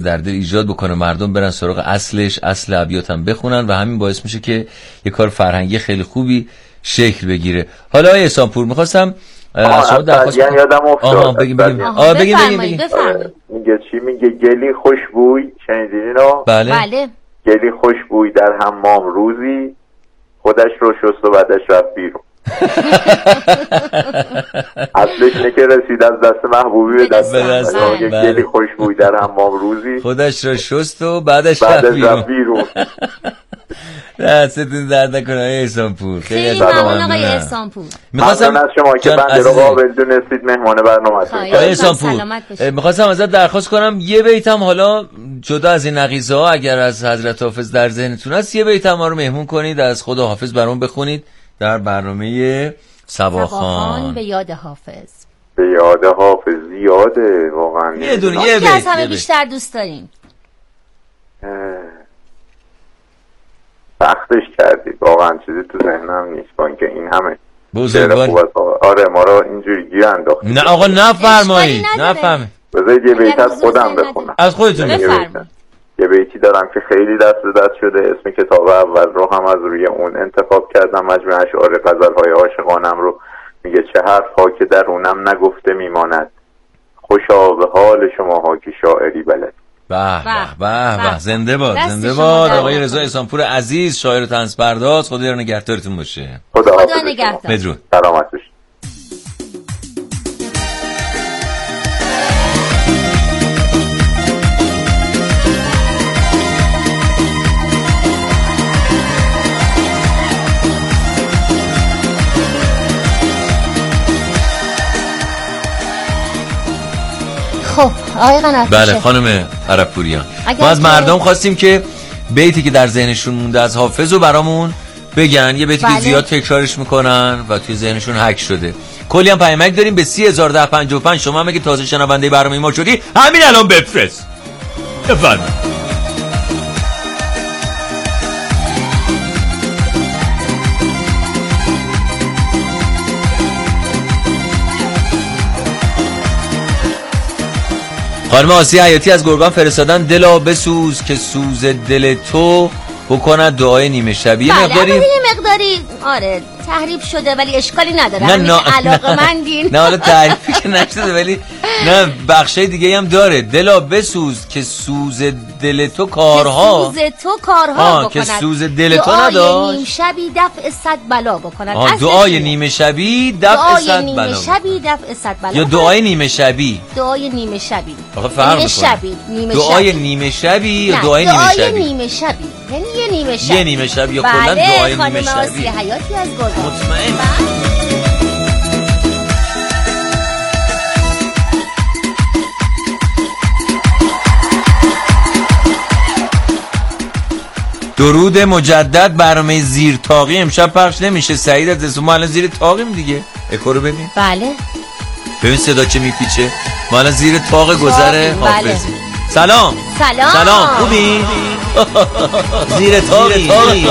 در دل ایجاد بکنه، مردم برن سراغ اصلش، اصل ابیات هم بخونن و همین باعث میشه که یه کار فرهنگی خیلی خوبی شکل بگیره. حالا آقای احسانپور میخواستم شما درخواست یعنی یادم افتاد. بگیم بفرمایید. میگه چی؟ میگه گلی خوشبوی، شنیدین اینو؟ بله. گلی خوشبوی در حمام روزی، خودش رو شست و بعدش رفت بیرون. اصلش اینه که رسید از دست محبوبی به دست گلی خوشبوی در حمام روزی، خودش رو شست و بعدش رفت بیرون. دستتون درد نکنه آقای احسانپور. خیلی ممنون آقای احسانپور. می‌خواستم از شما که بنده رو قابل دونستید مهمان برنامه‌تون. آقای احسانپور می‌خواستم ازت درخواست کنم یه بیتم حالا جدا از این نقیضه‌ها اگر از حضرت حافظ در ذهنتون هست یه بیتم ما رو مهمون کنید، از خود حافظ برام بخونید در برنامه صباخوان. به یاد حافظ. به یاد حافظ زیاده واقعا. یه دونه یه بیت از همه بیشتر دوست داریم. سختش کردید واقعا، چیزی تو ذهنم نیست با اینکه این همه بزرگوار. آره ما رو اینجوری گیر انداخت. نه آقا نفرمایید، نفهمید. بذارید یه بیت از خودم بخونم. از خودتون بفرمایید. یه بیتی دارم که خیلی دست به دست شده، اسم کتاب اول رو هم از روی اون انتخاب کردم، مجموعه اشعار غزل‌های عاشقانم رو. میگه چه حرف‌ها که درونم نگفته میماند، خوشا به حال شماها که شاعری بلد. به زنده باد، زنده باد آقای رضا احسانپور عزیز، شاعر طنز پرداز. خدا نگهدارتون باشه. خدا نگهدار. بدرود. سلامت باشید. خب آقای قنات. بله خانم عربپوریان، ما از مردم خواستیم که بیتی که در ذهنشون مونده از حافظ رو برامون بگن. یه بیتی که زیاد تکرارش میکنن و توی ذهنشون حک شده. کلی هم پیامک داریم به 301055. شما هم اگه تازه شنونده برنامه ما شدی همین الان بفرست. بفرمایید. خانم آسیه حیاتی از گرگان فرستادن دلا بسوز که سوز دل تو بکند دعای نیمه شبی. یه مقداری آره تحریف شده ولی اشکالی نداره. علاقه‌مندین. نه حالا تحریفی که نشده ولی نه بخشای دیگه هم داره. دلا بسوز که سوز دل تو کارها بکند. که سوز دل تو نداشت. دعای نیمه شبی دفع صد بلا بکند. دعای نیمه شبی دفع صد بلا. یا دعای نیمه شبی. دعای نیمه شبی. آخه فرق میکنه. دعای نیمه شبی یا دعای نیمه شبی. دعای نیمه شبی یعنی یه نیمه شب یا کلا دعای نیمه شبی. خانم آسیه حیاتی از گرگان. مطمئن. درود مجدد. برنامه زیر طاقی امشب پخش نمیشه. سعید از اسم ما الان زیر طاقیم دیگه. اکو رو ببین. بله. ببین صدا چه میپیچه. ما الان زیر طاق گذره حافظ. سلام. خوبی؟ زیر طاقی.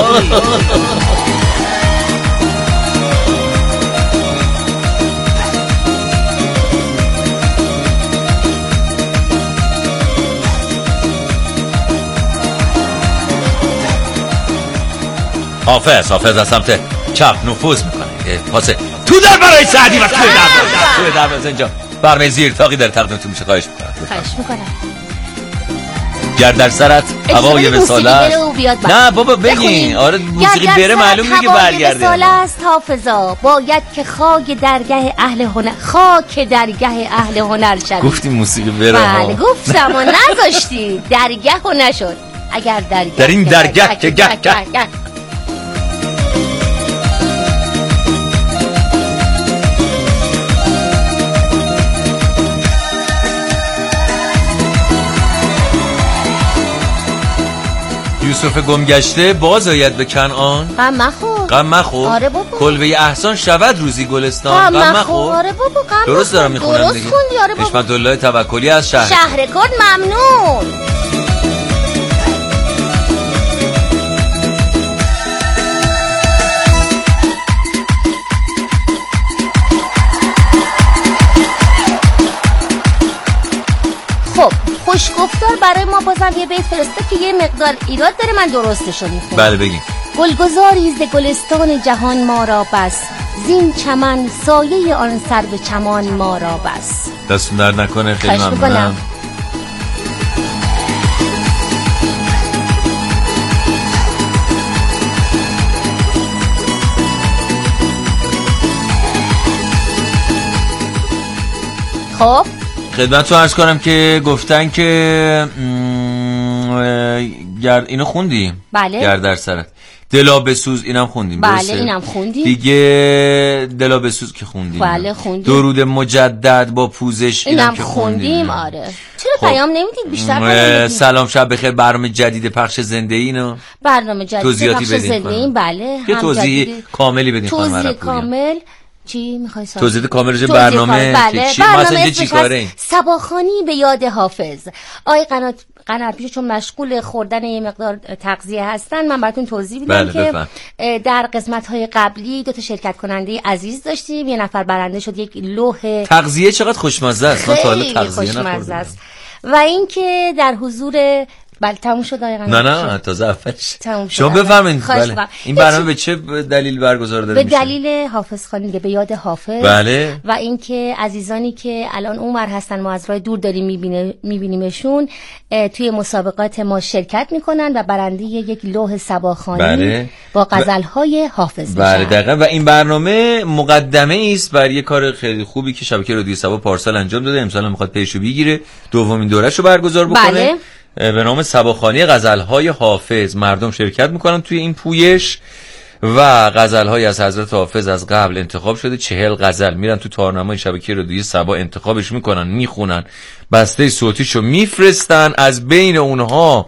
حافظ از سمت چپ نفوذ میکنه. پاسه تو در برای سعدی و توی در اینجا برنامه زیر طاقی در تقدیمتون میشه. خواهش میکنم. گر در سرت هوای وصال است. نه بابا بگین. آره موسیقی بره معلوم میگه برگرده. وصال است حافظا، باید که خاک درگاه اهل هنر شوی. گفتی موسیقی بره. بله گفتم و نذاشتی. درگاه و نشد. اگر درگاه در این درگاه که گه یوسف گمگشته باز آید به کنعان. غم مخور. آره بابا. کلبه احسان شود روزی گلستان. غم مخور. آره بابا درست دارم میخونم دیگه. حشمت الله توکلی از شهرکرد. ممنون. خب خوشگفتار برای اما بازم یه بیت فرسته که یه مقدار ایراد داره، من درستشو میخونم. بله بگین. گلگذاری ز گلستان جهان ما را بس، زین چمن سایه آن سر به چمان ما را بس. دستون درد نکنه، خیلی ممنونم. خب خدمتتون عرض کنم که گفتن که اینو خوندی؟ بله. گرد در سرت، دلا بسوز، اینم خوندیم. بله اینم خوندیم دیگه. دلا بسوز که خوندیم. بله خوندیم. درود مجدد با پوزش، اینم که خوندیم. آره. چرا پیام نمیدید بیشتر؟ سلام شب بخیر، برنامه جدید پخش زنده اینو برنامه جدید پخش زنده این. بله یه توضیح کاملی بدین خانم عرب. توضیح کامل چی میخوای؟ توضیح کامل روی برنامه بله. چی مثلا چی کاره این؟ صباخوانی به یاد حافظ. آقای قناتپیشه چون مشغول خوردن یه مقدار تغذیه هستن، من براتون توضیح میدم که در قسمت‌های قبلی 2 تا شرکت کننده عزیز داشتیم. یه نفر برنده شد، یک لوح تغذیه چقدر خوشمزه است. من تا حالا تغذیه نخوردم. و اینکه در حضور بله تموم شد آقای قناتپیشه. نه تازه اولش. شما بفرمایید. بله. این برنامه به چه دلیل برگزار داره میشه؟ به دلیل حافظخوانی دیگه، به یاد حافظ. بله. و اینکه عزیزانی که الان اونور هستن، ما از راه دور داریم میبینیمشون، توی مسابقات ما شرکت میکنن و برنده یک لوح صباخوانی بله. با غزل‌های حافظ میشن. بله دقیقاً. و این برنامه مقدمه است بر یک کار خیلی خوبی که شبکه رادیو صبا پارسال انجام داده، امسال میخواد پیشو بگیره، دومین دوره‌شو برگزار بکنه. بله. به نام صباخوانی غزل‌های حافظ. مردم شرکت میکنن توی این پویش و غزل‌های از حضرت حافظ از قبل انتخاب شده. 40 غزل میرن تو تارنمای شبکه رادیویی صبا انتخابش میکنن، میخونن، بسته صوتیشو میفرستن. از بین اونها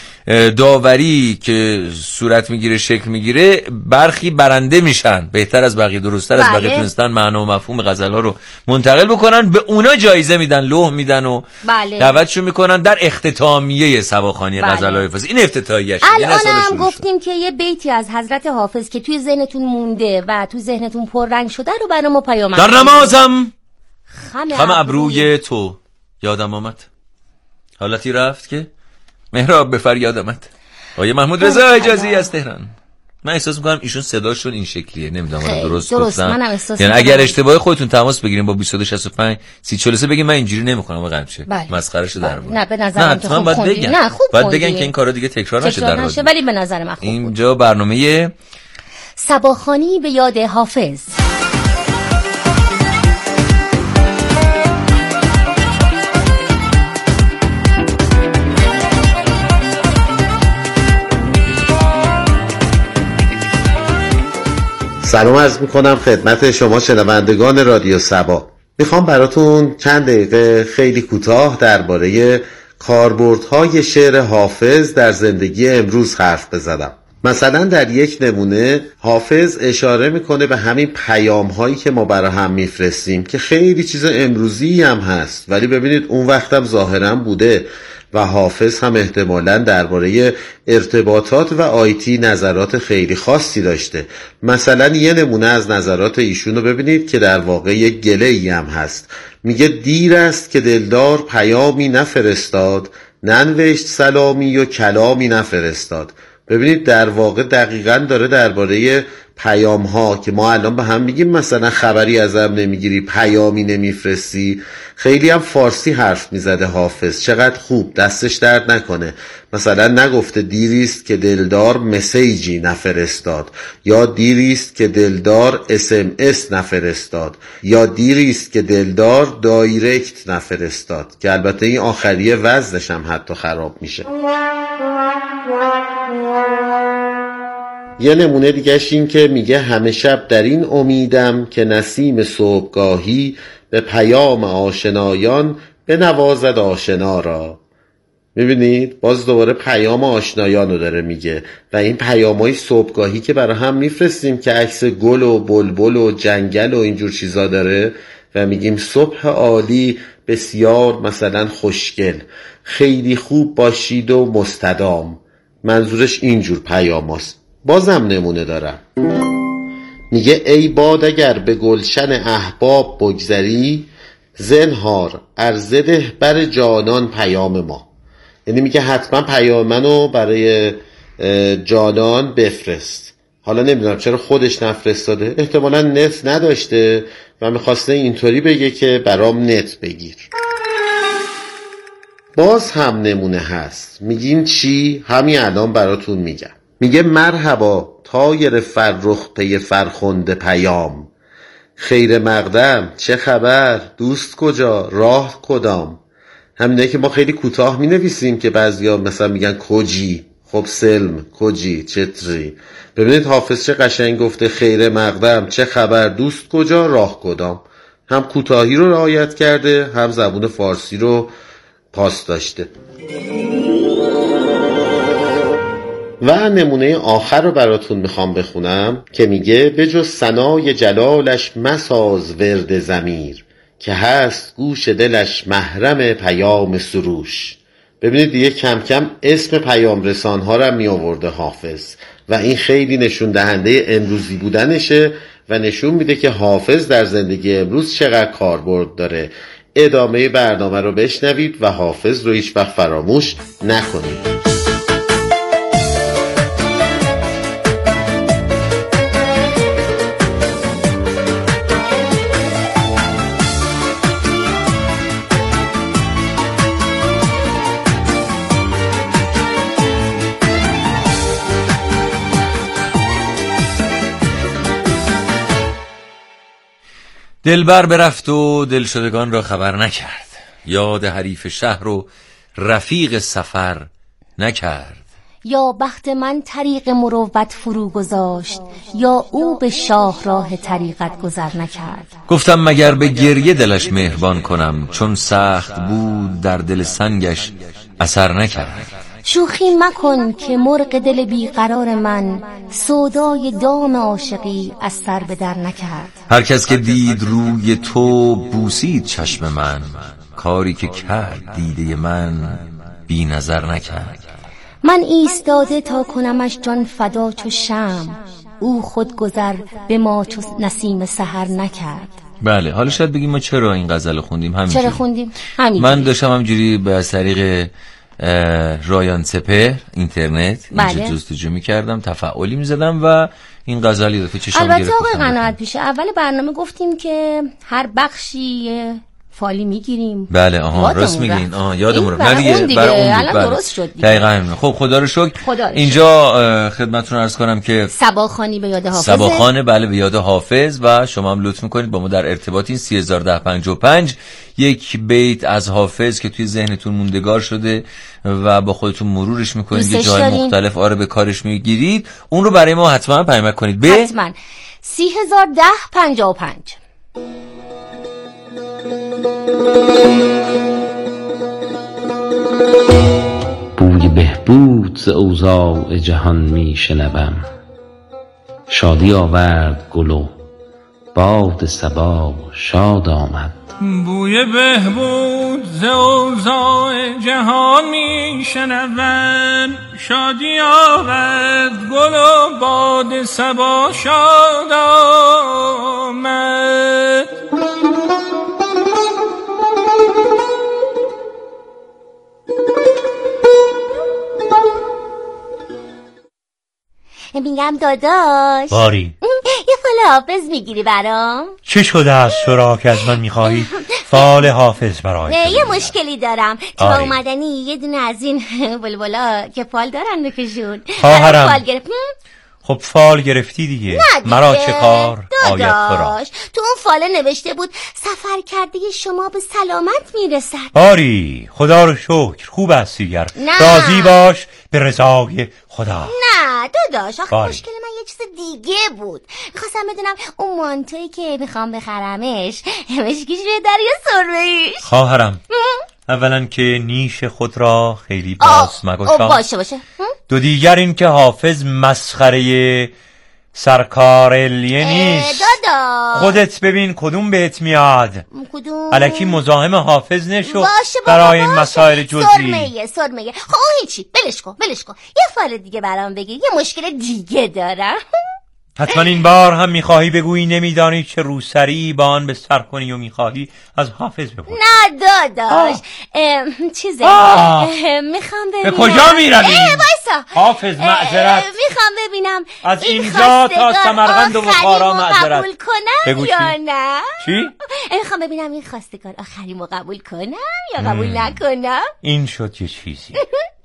داوری که صورت میگیره، شکل میگیره، برخی برنده میشن، بهتر از بقیه، درست‌تر از بقیه تونستن معنا و مفهوم غزل‌ها رو منتقل بکنن، به اونا جایزه میدن، لوح میدن و دعوتشون میکنن در اختتامیه صباخوانی غزل‌های حافظ. این افتتاحیه‌اش. الان هم گفتیم که یه بیتی از حضرت حافظ که توی ذهنتون مونده و تو ذهنتون پررنگ شده رو برای ما پیام در نمازم خم ابروی تو یادم آمد، حالتی رفت که مهراب به فریاد آمد. آقای محمود رضا اجازی از تهران. من احساس میکنم ایشون صداشون این شکلیه، نمیدونم درست گفتم، یعنی اگر اشتباهی خودتون تماس بگیرین با 2265 3043 بگین من اینجوری نمیخونم واقعا چه مسخرهشو در آورد. نه به نظر من خوب باید بگن. نه خوب باید بگن که این کارا دیگه تکرار نشه در رادیو. ولی به نظر من خوب اینجا برنامه صباخوانی به یاد حافظ. سلام عرض میکنم خدمت شما شنوندگان رادیو صبا. میخوام براتون چند دقیقه خیلی کوتاه درباره کاربردهای شعر حافظ در زندگی امروز حرف بزنم. مثلا در یک نمونه حافظ اشاره میکنه به همین پیام هایی که ما برای هم میفرستیم که خیلی چیز امروزی هم هست، ولی ببینید اون وقتم ظاهرا بوده و حافظ هم احتمالاً درباره ارتباطات و آیتی نظرات خیلی خاصی داشته. مثلا یه نمونه از نظرات ایشون رو ببینید که در واقع یک گله‌ای هم هست. میگه دیر است که دلدار پیامی نفرستاد، ننوشت سلامی و کلامی نفرستاد. ببینید در واقع دقیقاً داره درباره پیام ها که ما الان به هم میگیم مثلا خبری ازم نمیگیری، پیامی نمیفرستی، خیلی هم فارسی حرف میزده حافظ. چقدر خوب، دستش درد نکنه. مثلا نگفته دیریست که دلدار مسیجی نفرستاد، یا دیریست که دلدار SMS نفرستاد، یا دیریست که دلدار دایرکت نفرستاد، که البته این آخریه وزنش هم حتی خراب میشه. یه نمونه دیگهش این که میگه همه شب در این امیدم که نسیم صبحگاهی به پیام آشنایان بنوازد آشنا را. میبینید باز دوباره پیام آشنایان رو داره میگه و این پیامای صبحگاهی که برای هم میفرستیم که عکس گل و بلبل و جنگل و اینجور چیزا داره و میگیم صبح عالی بسیار مثلا خوشگل، خیلی خوب باشید و مستدام. منظورش اینجور پیام هست. بازم نمونه دارم، میگه ای باد اگر به گلشن احباب بگذری، زنهار ارزده بر جانان پیام ما. یعنی میگه حتما پیام منو برای جانان بفرست. حالا نمیدونم چرا خودش نفرستاده، احتمالا نت نداشته و میخواسته اینطوری بگه که برام نت بگیر. باز هم نمونه هست. میگین چی؟ همین الان براتون میگم. میگه مرحبا طایر فرخ پی فرخنده پیام، خیر مقدم چه خبر دوست کجا راه کدام. همینه که ما خیلی کوتاه می نویسیم که بعضیا مثلا میگن کجی، خب سلم کجی چطری. ببینید حافظ چه قشنگ گفته خیر مقدم چه خبر دوست کجا راه کدام. هم کوتاهی رو رعایت کرده، هم زبون فارسی رو پاس داشته. و نمونه آخر رو براتون میخوام بخونم که میگه بجز ثنای جلالش مساز ورد ضمیر، که هست گوش دلش محرم پیام سروش. ببینید دیگه کم کم اسم پیام رسان‌ها رو می آورده حافظ و این خیلی نشون دهنده امروزی بودنشه و نشون میده که حافظ در زندگی امروز چقدر کاربرد داره. ادامه برنامه رو بشنوید و حافظ رو هیچ وقت فراموش نکنید. دلبر برفت و دلشدگان را خبر نکرد، یاد حریف شهر و رفیق سفر نکرد. یا بخت من طریق مروت فرو گذاشت، یا او به شاه راه طریقت گذر نکرد. گفتم مگر به گریه دلش مهربان کنم، چون سخت بود در دل سنگش اثر نکرد. شوخی مکن که مرغ دل بیقرار من، سودای دام عاشقی از سر به در نکرد. هر کس که دید روی تو بوسید چشم من، کاری که کرد دیده من بی نظر نکرد. من ایستاده تا کنمش جان فدا چو شمع، او خود گذر به ما چو نسیم سحر نکرد. بله، حالا شاید بگیم ما چرا این غزل خوندیم. همینجوری چرا خوندیم؟ همین من داشتم همینجوری به طریق رایان سپهر اینترنت اینجا جستجو می‌کردم، تفاعلی می‌زدم و این غزلی رو که چشام گرفت. البته آقای قناعت پیشه اول برنامه گفتیم که هر بخشی فالی میگیریم. بله راست میگین. یادمون رفت. الان درست شد دیگه. دقیقاً. خب خدا رو شکر. اینجا خدمتتون عرض کنم که صباخوانی به یاد حافظ. صباخوانه بله به یاد حافظ و شما هم لطف می‌کنید با ما در ارتباطین 301055 یک بیت از حافظ که توی ذهنتون موندگار شده و با خودتون مرورش می‌کنید، یه جای مختلف به کارش میگیرید، اون رو برای ما حتما پیامک کنید به حتما 301055. بوی بهبود ز اوضاع جهان می شنوم، شادی آورد گل و باد صبا شاد آمد. بوی بهبود ز اوضاع جهان می شنوم، شادی آورد گل و باد صبا شاد آمد. میگم داداش باری یه فال حافظ میگیری برام؟ چه شده از سرا که از من میخواهی فال حافظ برای یه مشکلی دارم. تا اومدنی یه دونه از این بلبلا که فال دارن بکشون خواهرم. فال گرفت. خب فال گرفتی دیگه. مرا چه کار؟ داداش تو اون فاله نوشته بود سفر کرده شما به سلامت میرسد. باری خدا رو شکر خوب هستی گر راضی باش به رضای خدا. نه داداش آخه مشکل من یه چیز دیگه بود. میخواستم بدونم اون مانتویی که میخوام بخرمش مشکیش روی دریا سرمه‌ایش. خواهرم اولا که نیش خود را خیلی باز مگشا. باشه دو دیگر این که حافظ مسخره سرکار الیه نیست. خودت ببین کدوم بهت میاد. الکی مزاحم حافظ نشو برای این مسائل جزئی. سرمه خب هیچی بلش کن. یه فال دیگه برام بگیر، یه مشکل دیگه دارم. حتما این بار هم میخواهی بگویی نمیدانی چه روسری با آن به سر کنی و میخواهی از حافظ بپرسی. نه داداش چیزه میخوام ببینم. به کجا میروی؟ وایسا حافظ معذرت. میخوام ببینم از اینجا تا سمرقند و بخارا معذرت. قبول کنم یا نه؟ چی؟ میخوام ببینم این خواستگار آخریمو قبول کنم یا قبول نکنم. این شد یه چیزی.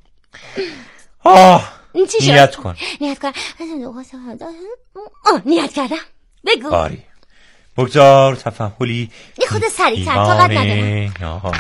نیت کن. نیت کردم. بگو. باری بگذار تفحلی خود سریع‌تر طاقت ندارم.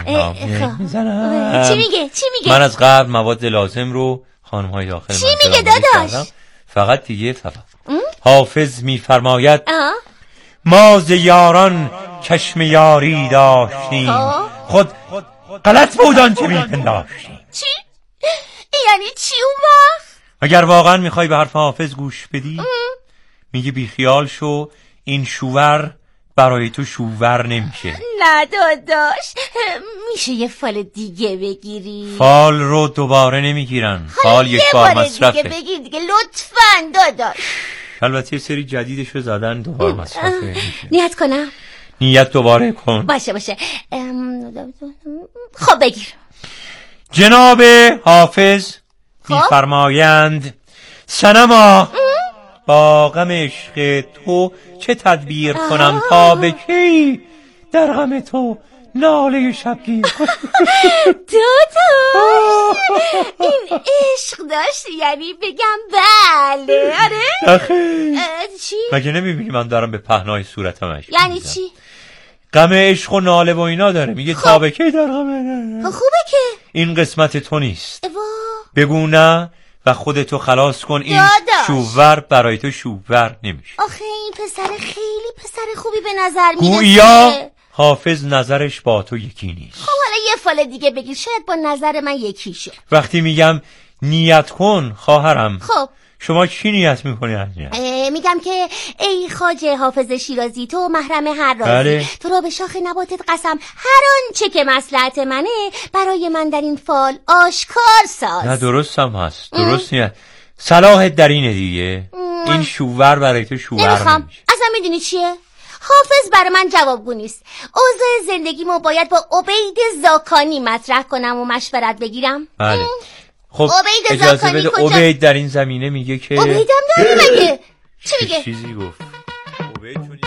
چی میگه؟ من از قبل مواد لازم رو خانم‌های داخل چی میگه داداش؟ فقط دیگه حافظ میفرماید ما ز یاران چشم یاری داشتیم خود غلط بودن که میپنداشتیم. چی؟ یعنی چی اون وقت؟ اگر واقعا میخوای به حرف حافظ گوش بدی میگه بیخیال شو، این شوور برای تو شوور نمیشه. نه داداش، میشه یه فال دیگه بگیری؟ فال رو دوباره نمیگیرن، فال یک بار مصرفه. دیگه بگیر دیگه لطفاً داداش. البته یه سری جدیدشو زدن دوباره مصرفه. نیت کنم؟ نیت دوباره کن. باشه خب بگیر. جناب حافظ میفرمایند صنما با غم عشق تو چه تدبیر کنم تا به کی در غم تو ناله شبگیر کنم. داداش این عشق داشت یعنی بگم بله. آره آخه چی؟ مگه نمیبینی من دارم به پهنای صورتم عشق یعنی چی؟ غم عشق و ناله و اینا داره، میگه تا به کی در غم. خوبه که این قسمت تو نیست. بگو نه و خودتو خلاص کن. این شوور برای تو شوور نمیشه. آخه این پسر خیلی پسر خوبی به نظر میرسه. گویا حافظ نظرش با تو یکی نیست. خب حالا یه فال دیگه بگیر شاید با نظر من یکی شه. وقتی میگم نیت کن خواهرم، خب شما چی نیت میکنی؟ میگم که ای خواجه حافظ شیرازی، تو محرم هر رازی، تو را به شاخ نباتت قسم، هر آنچه که مصلحت منه برای من در این فال آشکار ساز. نه درست هم هست، درست نیست. صلاحت در اینه دیگه. این شوور برای تو شوور نمیخوام. اصلا میدونی چیه؟ حافظ برای من جوابگو نیست. اوضاع زندگیمو باید با عبید زاکانی مطرح کنم و مشورت بگیرم. بله. خب اجازه بده. عبید در این زمینه میگه که عبیدم داری مگه؟ چی میگه؟ چیزی گفت عبید چون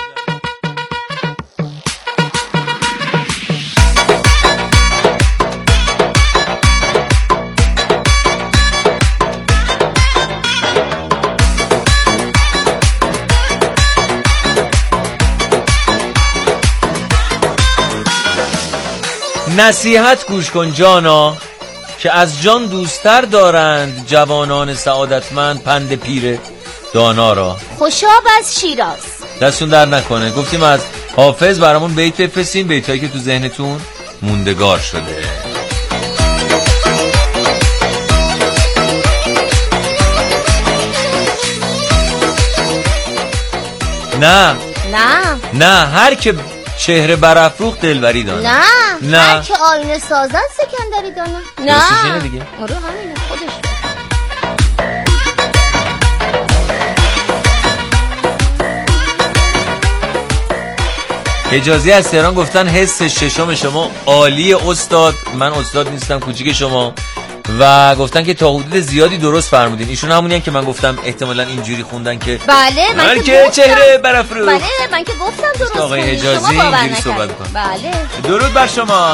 نصیحت گوش کن جانا که از جان دوستر دارند جوانان سعادتمند پند پیر دانا را. خوشاب از شیراز. دستون در نکنه. گفتیم از حافظ برامون بیت بفرستین، بیتایی که تو ذهنتون موندگار شده. نه هر که چهره برافروخ دلبری دانه. نه هر که آینه سازد سکندری دانه. نه دیگه. آره همینه خودش. حجازی از تهران گفتن حس ششم شما عالی استاد. من استاد نیستم، کوچیک شما. و گفتن که تا حدود زیادی درست فرمودین. ایشون همونی که من گفتم احتمالاً اینجوری خوندن که بله من که چهره برافروخت. بله من که گفتم درست. آقای حجازی اینجوری صحبت کن. بله درود بر شما.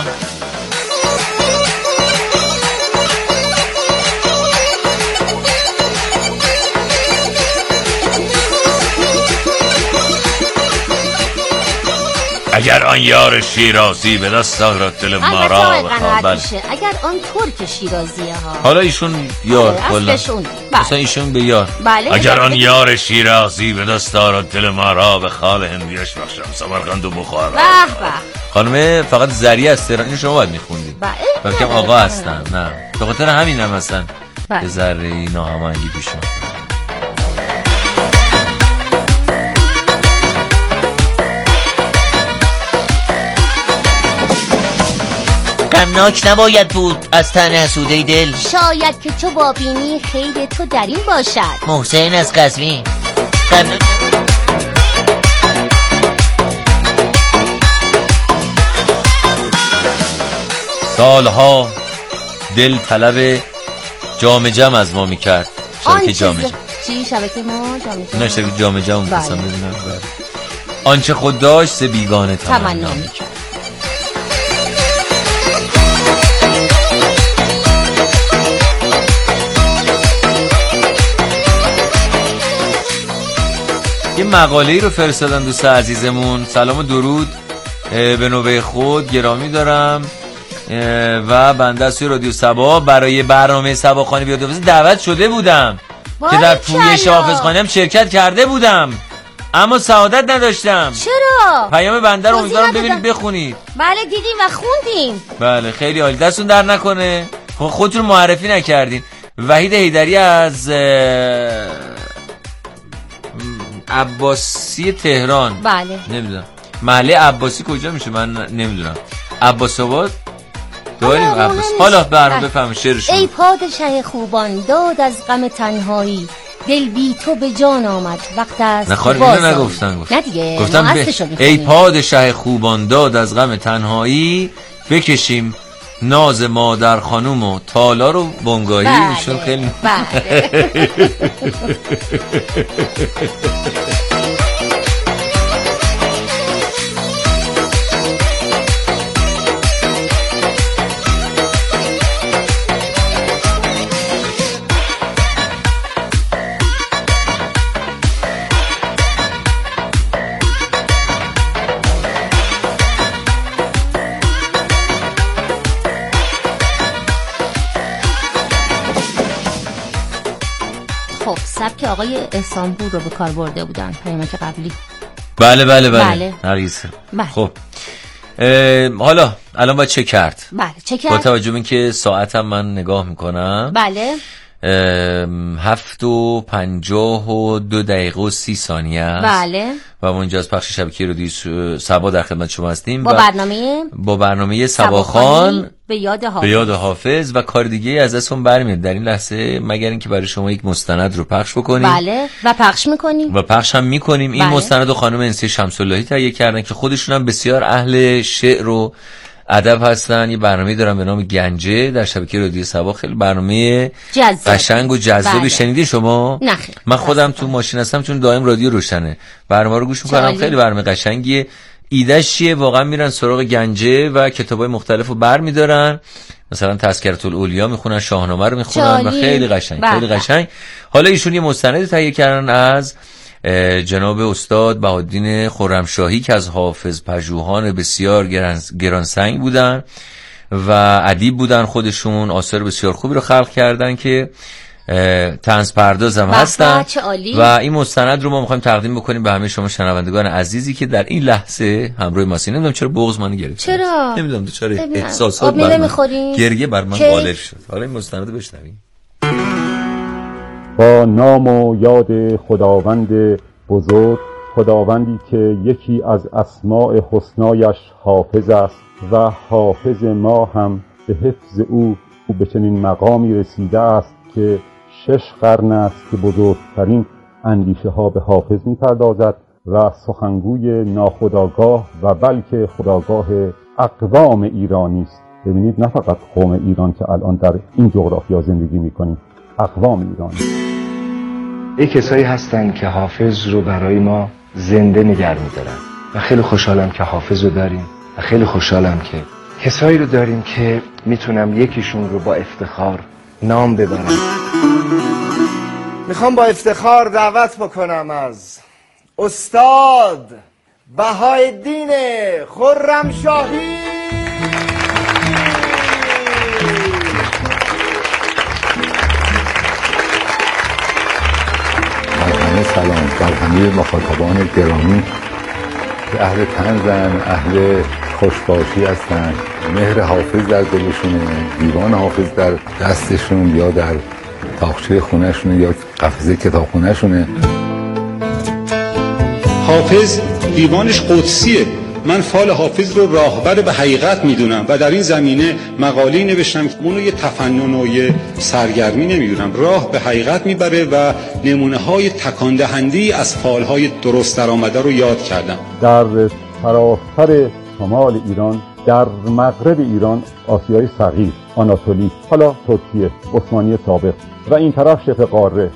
اگر آن یار شیرازی به دست آورد دل ما را بخوابد. اگر آن ترک شیرازیه ها. حالا ایشون یار اصلشون مثلا ایشون به یار. بله. اگر آن یار شیرازی به دست آورد دل ما را به خال هندیش بخشم سمرقند و بخارا. به به. خانم فقط زریعه از تهران. اینو شما باید میخوندید. بلکه آقا هستن. نه به خاطر همین هم هستن به ذره ناهماهنگی پیش اومد. غمناک نباید بود از تن حسوده دل. شاید که تو بابینی خیر تو در این باشد. محسن از قزوین. سالها دل طلب جام جم از ما میکرد. شبکه جام جم. چی شبکه ما جام جم؟ نه شبکه جام جم می‌خواستم ببینم. آنچه خود داشت ز بیگانه تمنا میکرد. یه مقاله‌ای رو فرستادن دوست عزیزمون. سلام و درود به نوبه خود گرامی دارم و بنده از رادیو صبا برای برنامه صباخوانی بیاد حافظ دعوت شده بودم که در پویش حافظخوانی هم شرکت کرده بودم، اما سعادت نداشتم. چرا؟ پیام بنده رو امیدوارم ببینید بخونید. بله دیدیم و خوندیم. بله خیلی عالی، دستون در نکنه. خودتون معرفی نکردین. وحید حیدری از عباسی تهران. بله نمیدونم محله عباسی کجا میشه، من نمیدونم. عباس آباد داریم عباس. حالا برام بفهم شعرشون. ای پادشه خوبان داد از غم تنهایی، دل بی تو به جان آمد وقت است. نه خالی اینو نگفتن. نه دیگه گفتم ای پادشه خوبان داد از غم تنهایی، بکشیم ناز مادر خانوم و تالار و بنگاهی. ایشون خیلی سبک آقای احسانپور رو به کار برده بودن پیامک قبلی. بله نرگس. خب حالا الان باید چه کرد؟ بله چه کرد؟ با توجه به اینکه ساعتم من نگاه میکنم. بله 7:52 است. بله و ما اینجا از پخش شبکه رادیو صبا در خدمت شما هستیم با برنامه صباخوان به یاد حافظ و کار دیگه از دستمون برمیاد در این لحظه مگر اینکه برای شما یک مستند رو پخش بکنیم. بله و پخش هم میکنیم. این مستند رو خانم انسی شمس‌اللهی تهیه کردن که خودشون هم بسیار اهل شعر و ادب هستن. یه برنامه دارن به نام گنجه در شبکه رادیو صبا، خیلی برنامه قشنگ و جذابی. شنیدی شما؟ نه من خودم تو ماشین هستم چون دائم رادیو روشنه، برنامه رو گوش میکنم. خیلی برنامه قشنگیه. ایده‌اش چیه؟ واقعا میرن سراغ گنجه و کتابای مختلفو برمی‌دارن، مثلا تذکرة الاولیا میخونن، شاهنامه رو میخونن و خیلی قشنگ خیلی قشنگ. حالا ایشون یه مستند تهیه کردن از جناب استاد بهاءالدین خرمشاهی که از حافظ پژوهان بسیار گرانسنگ بودن و ادیب بودن. خودشون آثار بسیار خوبی رو خلق کردن که طنز پرداز هم هستن و این مستند رو ما میخوایم تقدیم بکنیم به همه شما شنوندگان عزیزی که در این لحظه همراه ما هستین. نمیدونم چرا بغض منو گرفت. چرا؟ نمیدونم چرا احساسات بر من گریه بر من غالب شد. حالا این مستند رو بشنویم. با نام و یاد خداوند بزرگ، خداوندی که یکی از اسماء حسنایش حافظ است و حافظ ما هم به حفظ او به چنین مقامی رسیده است که 6 قرن است که بزرگترین اندیشه ها به حافظ می‌پردازد و سخنگوی ناخودآگاه و بلکه خودآگاه اقوام ایرانی است. ببینید نه فقط قوم ایران که الان در این جغرافیا زندگی می‌کنیم، اقوام ایرانی. یک کسایی هستن که حافظ رو برای ما زنده نگه می‌دارن و خیلی خوشحالم که حافظ رو داریم و خیلی خوشحالم که کسایی رو داریم که میتونم یکیشون رو با افتخار نام ببرم. میخوام با افتخار دعوت بکنم از استاد بهاءالدین خرمشاهی. سلام بر همه مخاطبان گرامی که اهل طنزن، اهل خوشباشی هستن، مهر حافظ در دلشونه، دیوان حافظ در دستشون یا در تاقچه خونهشونه یا قفسه کتاب خونهشونه. حافظ دیوانش قدسیه من فال حافظ رو راهبر به حقیقت میدونم و در این زمینه مقاله‌ای نوشتم که اونو یه تفنن و یه سرگرمی نمیدونم، راه به حقیقت میبره و نمونه‌های تکان دهنده‌ای از فال‌های درست درآمده رو یاد کردم. در سراسر شمال ایران، در مغرب ایران، آسیای صغیر، آناتولی، حالا ترکیه، عثمانی سابق و این طرف شبه قاره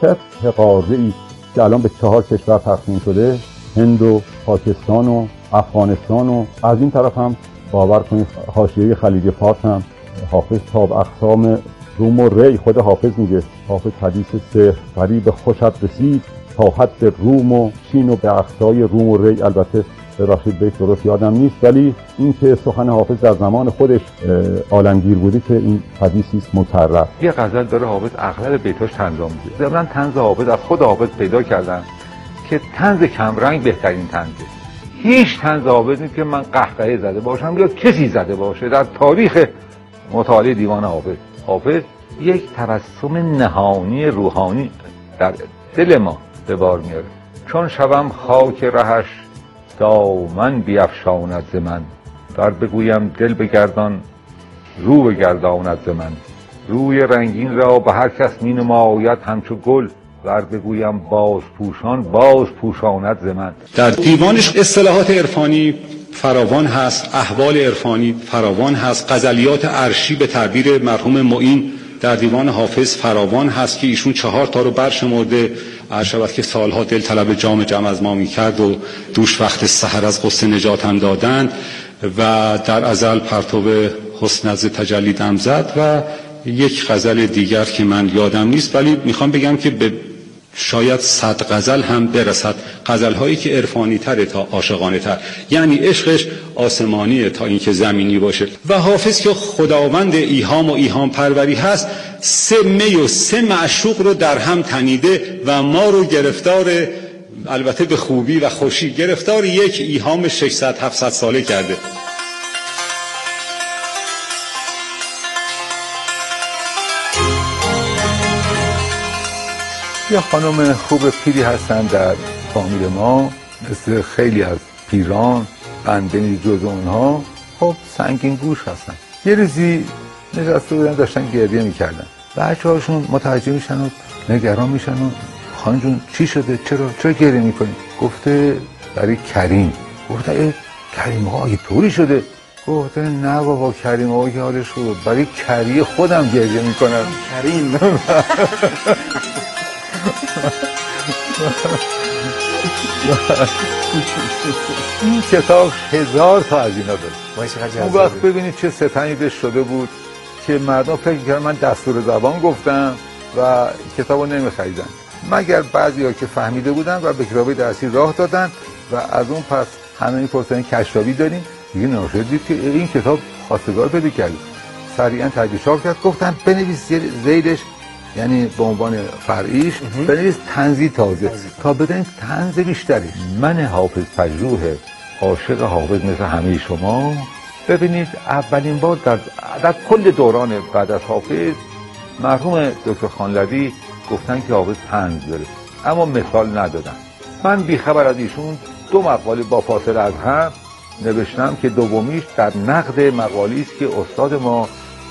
ای که الان به 4 کشور تقسیم شده، هند و پاکستان و افغانستان و از این طرف هم باور کنید حاشیه خلیج فارس هم حافظ تاب اقسام روم و ری. خود حافظ میگه، حافظ حدیث سحر فریب خوشت رسید تا حد روم و چین و به اقصای روم و ری. البته راشد بیت درست یادم نیست، ولی این که سخن حافظ در زمان خودش عالمگیر بوده که این حدیثی است مکرر. یه غزل داره حافظ اغلب بیتاش طنزآمیزه. ضمن طنز حافظ از خود حافظ پیدا کردم که طنز کمرنگ بهترین طنزه. هیچ طنز حافظ نیست که من قهقهه زده باشم یا کسی زده باشه در تاریخ مطالعه دیوان حافظ. حافظ یک تبسم نهانی روحانی در دل ما به بار میاره. چون شوم خاک رهش دامن بیفشاند ز من، ور بگویم دل بگردان رو بگرداند ز من. روی رنگین را به هر کس می نماید همچو گل، ور بگویم باز پوشان باز پوشاند ز من. در دیوانش اصطلاحات عرفانی فراوان هست، احوال عرفانی فراوان هست، غزلیات عرشی به تعبیر مرحوم معین در دیوان حافظ فراوان هست که ایشون 4 تا رو برشمرده. عرشبت که سالها دل طلب جام جم از ما میکرد و دوش وقت سحر از غصه نجاتم دادند و در ازل پرتو حسن از تجلی دم زد و یک غزل دیگر که من یادم نیست، ولی میخوام بگم که به شاید 100 غزل هم برسد، غزل‌هایی که عرفانی تره تا عاشقانه تر، یعنی عشقش آسمانیه تا اینکه زمینی باشه. و حافظ که خداوند ایهام و ایهام پروری هست، 3 می و 3 معشوق رو در هم تنیده و ما رو گرفتار، البته به خوبی و خوشی، گرفتار یک ایهام 600-700 ساله کرده. یه خانم خوب پیری هستن در فامیل ما، مثل خیلی از پیران، بنده نیز جز اونها، خب سنگین گوش هستن. یه روزی نشسته بودن داشتن گریه میکردن، بچه هاشون متوجه میشن و نگران میشن و خانم جون چی شده؟ چرا گریه میکنی؟ گفته برای کریم. گفته کریم آقا اگه طوری شده؟ گفته نه بابا کریم آقا که حالش خوبه، برای کری خودم گریه میکنم. کریم این کتاب 1000 تا از اینا داره. اون وقت ببینید چه ستمی بهش شده بود که مردم فکر کردن من دستور زبان گفتم و کتابو نمیخریدن، مگر بعضیا که فهمیده بودن و به کتاب درسی راه دادن و از اون پس همه می‌پرسن کشافی داریم دیگه. ناشر دید که این کتاب خواستگار پیدا کرد، سریعا تجدید چاپ کرد، گفتن بنویس زیرش، یعنی به عنوان فرعیش بنویس طنزی تازه تا بدین طنز بیشتری. من حافظ پژوه عاشق حافظ مثل همه شما. ببینید اولین بار در کل دوران بعد از حافظ مرحوم دکتر خانلوی گفتن که حافظ طنز داره، اما مثال ندادن. من بیخبر از ایشون 2 مقاله با فاصله از هم نوشتم که دومیش در نقد مقالی است که استاد ما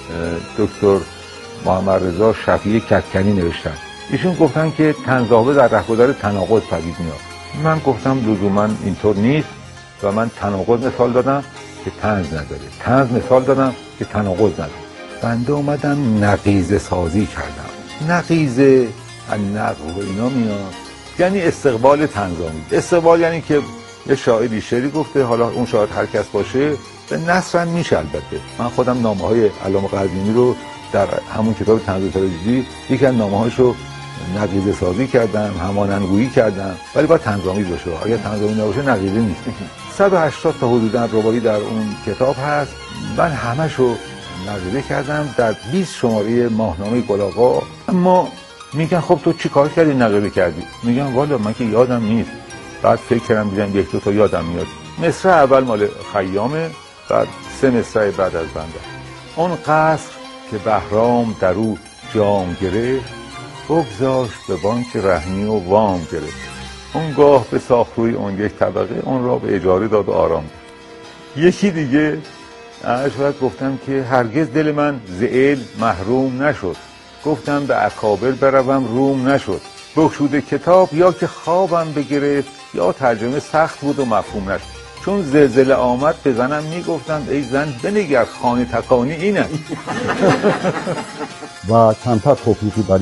دکتر محمد رضا شفیع کدکنی نوشتن. ایشون گفتن که طنز حافظ در رهگذر تناقض پدید میاد. من گفتم لزوما اینطور نیست و من تناقض مثال دادم که طنز نداره، طنز مثال دادم که تناقض نداره. بنده اومدم نقیضه سازی کردم. نقیضه النقض و اینا میاد، یعنی استقبال طنزآمیز. استقبال یعنی که یه شاعری شعری گفته، حالا اون شاعر هر کس باشه، به نثر هم میشه. البته من خودم نامه‌های علامه قزوینی رو در همون کتاب طنز تراژدی یکی از نامه‌هاشو نقیضه سازی کردم، همانندگویی کردم، ولی باید طنزآمیز باشه. اگر طنزآمیز نباشه نقیضه نیست. 180 تا حدوداً رباعی در اون کتاب هست. من همه‌شو نقیضه کردم در 20 شماره ماهنامه گل‌آقا. اما میگن خب تو چی کار کردی نقیضه کردی؟ میگم والا من که یادم نیست. بعد فکر کردم دیدم 1-2 تا یادم میاد. مصرع اول مال خیامه، بعد 3 مصرع بعد از بنده. اون قصر که بهرام در او جام گرفت، بگذاشت به بانک رهنی و وام گرفت. اونگاه به ساخت روی اون یک طبقه، اون را به اجاره داد و آرام. یکی دیگه شاید گفتم که هرگز دل من ز علم محروم نشد، گفتم به اکابر بروم روم نشد. بگشوده کتاب یا که خوابم بگرفت، یا ترجمه سخت بود و مفهوم نشد. چون زلزله آمد به زنم میگفتند ای زن بنگر خانه تکانی اینه. و کمتر توفیقی برای